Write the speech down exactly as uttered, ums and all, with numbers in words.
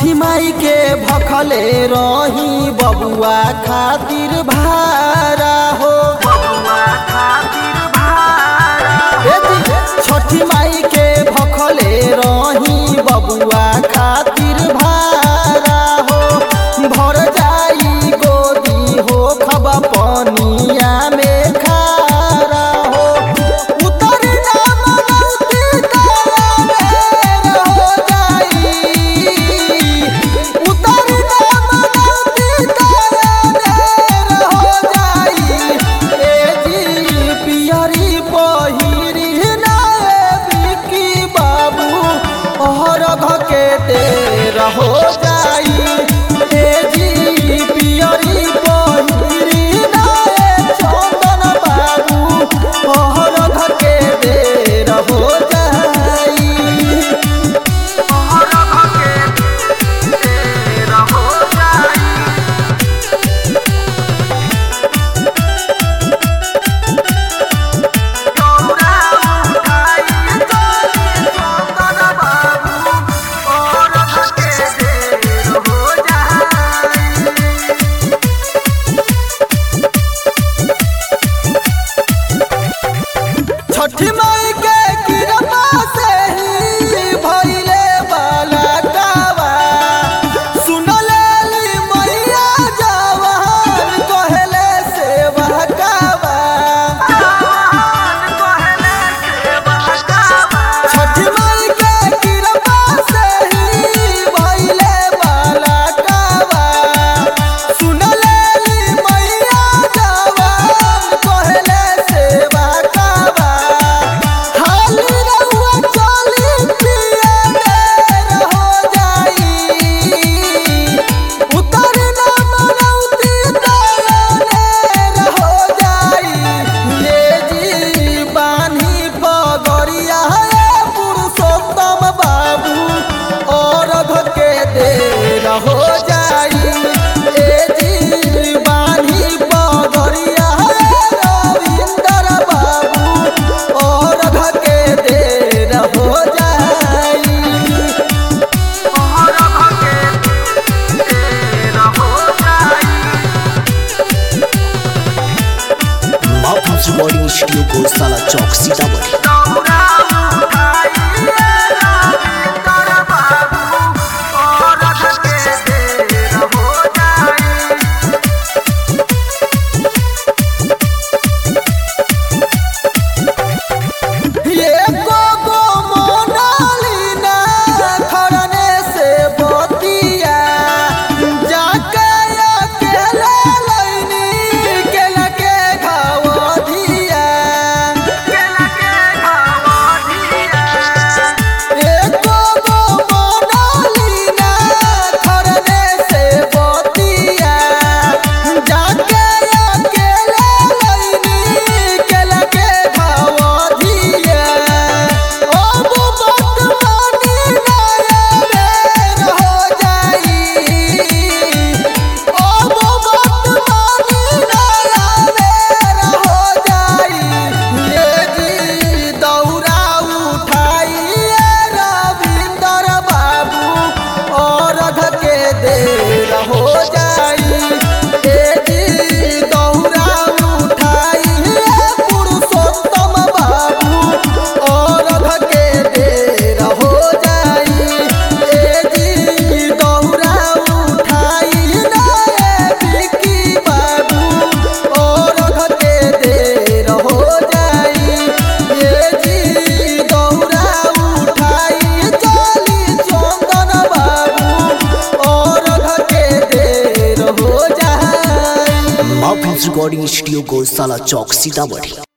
छठी माई के भखले रही बबुआ खातिर भारा हो। छठी माई के भखले रही बबुआ खातिर भारा हो। भर जाई गोदी हो खब पनिया में खारा हो। उतर ना मनौती तारा ढेर हो जाई। उतर ना मनौती तारा ढेर हो जाई। ए जी पियरी पहिरी ना बिकी बाबू ओहर घके देर हो जाई। ए जी पियरी पहिरी ना चंदन बाबू ओहर घके देर हो जाई। ओहर घके देर हो जाई। छठी माई के कृपा से ही भइले बाला कावा। सुनले मैया जवान कहले सेवा कावा। छठी माई के कृपा से ही भइले बाला कावा। सुनले मैया जवान कहले सेवा कावा। हाली रहुआ चली पिया देर हो जाई। उतर ना मनौती तारा ढेर हो जाई। ये जी बानी पगड़िया है पुरुषोत्तम बाबू और घके देर हो जाई। ए जी बानी पगड़िया है रविंदर बाबू और घके देर हो जाई। और घके देर हो जाई। माफूज रिकॉर्डिंग स्टूडियो गौशाला चौक सीतामढ़ी। दौरा उठाई रविंदर बाबू और घके देर हो जाई। ये गोगो मोनालिना खरने से बतिया। जाके अकेले लैनी केला के घावधिया। केला के घावधिया। ये गोगो मोनालिना खरने से बतिया। जाके अकेले लैनी केला के घावधिया। अब बात मानी नया बेर हो जाई। अब बात मानी नया बेर हो जाई। ये जी दौरा उठाई रविंदर बाबू और घके देर हो जाई। ए जी दौरा उठाई पुरुषोत्तम बाबू और घके देर हो जाई। ए जी दौरा उठाई ना बिकी बाबू और घके देर हो जाई। ए जी दौरा उठाई चली चंदन बाबू और घके देर हो जाई। माफूज रिकॉर्डिंग स्टूडियो गौशाला चौक सीतामढ़ी।